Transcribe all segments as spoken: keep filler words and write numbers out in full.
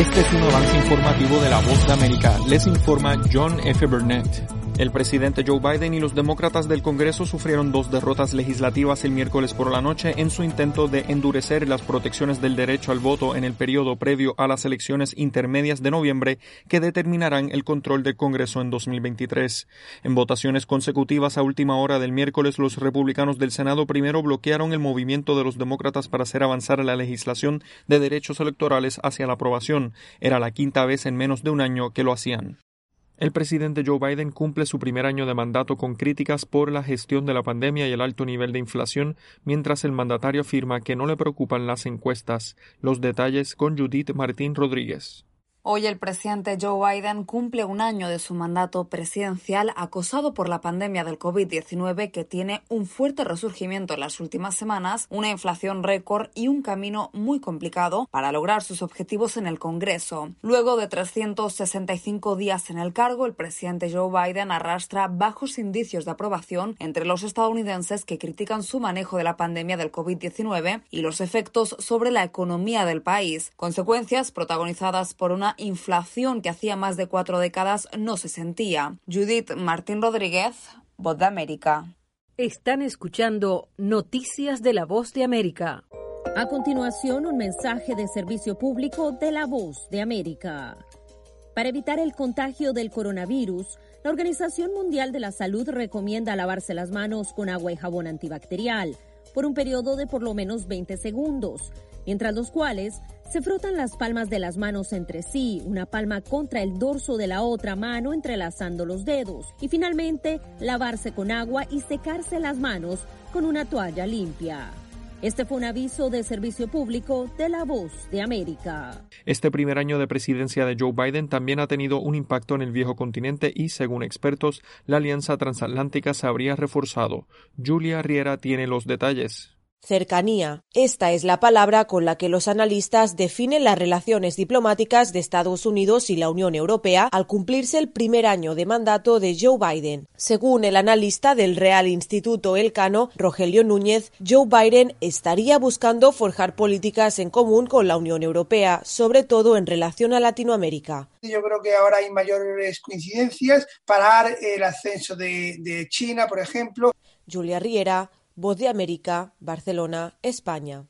Este es un avance informativo de La Voz de América. Les informa John F. Burnett. El presidente Joe Biden y los demócratas del Congreso sufrieron dos derrotas legislativas el miércoles por la noche en su intento de endurecer las protecciones del derecho al voto en el periodo previo a las elecciones intermedias de noviembre que determinarán el control del Congreso en dos mil veintitrés. En votaciones consecutivas a última hora del miércoles, los republicanos del Senado primero bloquearon el movimiento de los demócratas para hacer avanzar la legislación de derechos electorales hacia la aprobación. Era la quinta vez en menos de un año que lo hacían. El presidente Joe Biden cumple su primer año de mandato con críticas por la gestión de la pandemia y el alto nivel de inflación, mientras el mandatario afirma que no le preocupan las encuestas. Los detalles con Judith Martín Rodríguez. Hoy el presidente Joe Biden cumple un año de su mandato presidencial acosado por la pandemia del covid diecinueve que tiene un fuerte resurgimiento en las últimas semanas, una inflación récord y un camino muy complicado para lograr sus objetivos en el Congreso. Luego de trescientos sesenta y cinco días en el cargo, el presidente Joe Biden arrastra bajos indicios de aprobación entre los estadounidenses que critican su manejo de la pandemia del covid diecinueve y los efectos sobre la economía del país, consecuencias protagonizadas por una inflación que hacía más de cuatro décadas no se sentía. Judith Martín Rodríguez, Voz de América. Están escuchando Noticias de la Voz de América. A continuación, un mensaje de servicio público de la Voz de América. Para evitar el contagio del coronavirus, la Organización Mundial de la Salud recomienda lavarse las manos con agua y jabón antibacterial por un periodo de por lo menos veinte segundos, mientras los cuales se frotan las palmas de las manos entre sí, una palma contra el dorso de la otra mano entrelazando los dedos, y finalmente lavarse con agua y secarse las manos con una toalla limpia. Este fue un aviso de servicio público de La Voz de América. Este primer año de presidencia de Joe Biden también ha tenido un impacto en el viejo continente y, según expertos, la alianza transatlántica se habría reforzado. Julia Riera tiene los detalles. Cercanía. Esta es la palabra con la que los analistas definen las relaciones diplomáticas de Estados Unidos y la Unión Europea al cumplirse el primer año de mandato de Joe Biden. Según el analista del Real Instituto Elcano, Rogelio Núñez, Joe Biden estaría buscando forjar políticas en común con la Unión Europea, sobre todo en relación a Latinoamérica. Yo creo que ahora hay mayores coincidencias, parar el ascenso de, de China, por ejemplo. Julia Riera, Voz de América, Barcelona, España.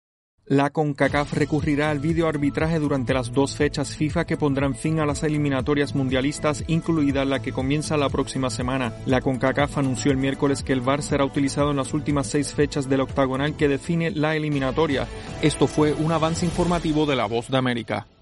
La CONCACAF recurrirá al videoarbitraje durante las dos fechas FIFA que pondrán fin a las eliminatorias mundialistas, incluida la que comienza la próxima semana. La CONCACAF anunció el miércoles que el V A R será utilizado en las últimas seis fechas del octagonal que define la eliminatoria. Esto fue un avance informativo de La Voz de América.